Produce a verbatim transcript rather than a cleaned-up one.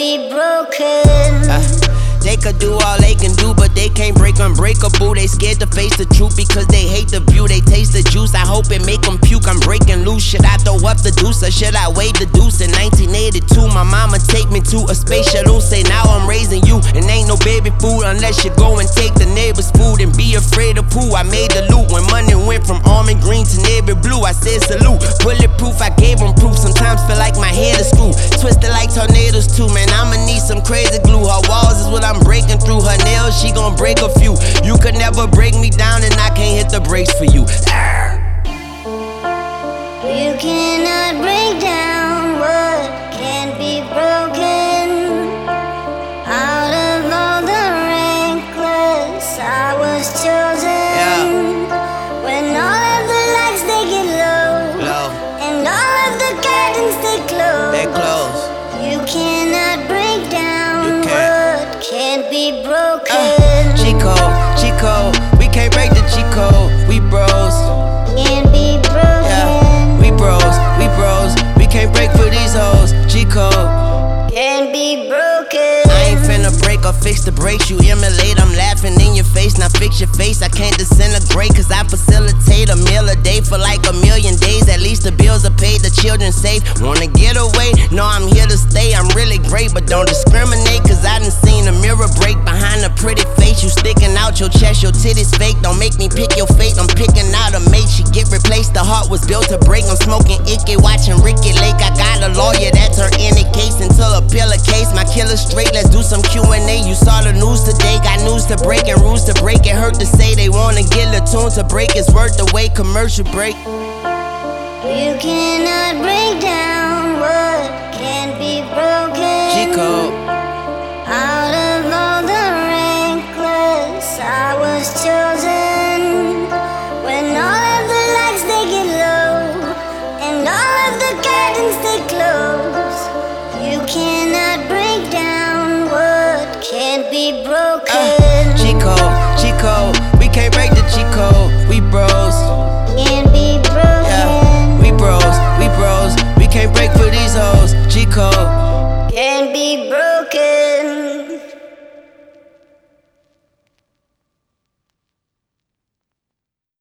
be broken. Uh. They could do all they can do, but they can't break unbreakable. They scared to face the truth because they hate the view. They taste the juice, I hope it make them puke. I'm breaking loose, should I throw up the deuce or should I wave the deuce? In nineteen eighty-two, my mama take me to a space shuttle. Say now I'm raising you, and ain't no baby food unless you go and take the neighbor's food and be afraid of poo. I made the loot when money went from almond green to navy blue. I said salute, bulletproof, I gave them proof. Sometimes feel like my head is screwed, twisted like tornadoes too. Man, I'ma need some crazy glue. Her walls is what I'm breaking through, her nails, she gon' break a few. You could never break me down and I can't hit the brakes for you. You cannot break down what can't be broken. Out of all the rankless, I was chosen. Yeah. When all of the lights they get low, Low. and all of the curtains they close, They close. you cannot break down You can't. what can't be broken. Uh, Chico, Chico, we can't break the Chico. We bros, Can't be broken. yeah. We bros, we bros. We can't break for these hoes. Chico, Can't be broken. I ain't finna break or fix the brakes. You emulate, I'm laughing in your face. Now fix your face. I can't disintegrate, cause I facilitate a meal a day for like a million days. At least the bills are paid, the children safe. Wanna get away? No, I'm here to stay. I'm really great, but don't discriminate, cause I done seen a mirror break behind a pretty face. You sticking out your chest, your titties fake. Don't make me pick your fate. I'm picking out a mate. She get replaced. The heart was built to break. I'm smoking Icky, watching Ricky Lake. I got a lawyer that's her any case until a pillar case. My killer straight. Let's do some Q and A. You saw the news today. Got news to break and rules to break. It hurt to say they wanna get a tune to break. It's worth the wait. Commercial break. You cannot break down what can't be broken. Chico. Out of all the rankless, I was chosen. When all of the lights they get low, and all of the curtains they close, you cannot break down what can't be broken. Uh, Chico, Chico, we can't break the Chico. We bros, Can't be broken. yeah. We bros, we bros. We can't break for these hoes. Chico. Can't be broken.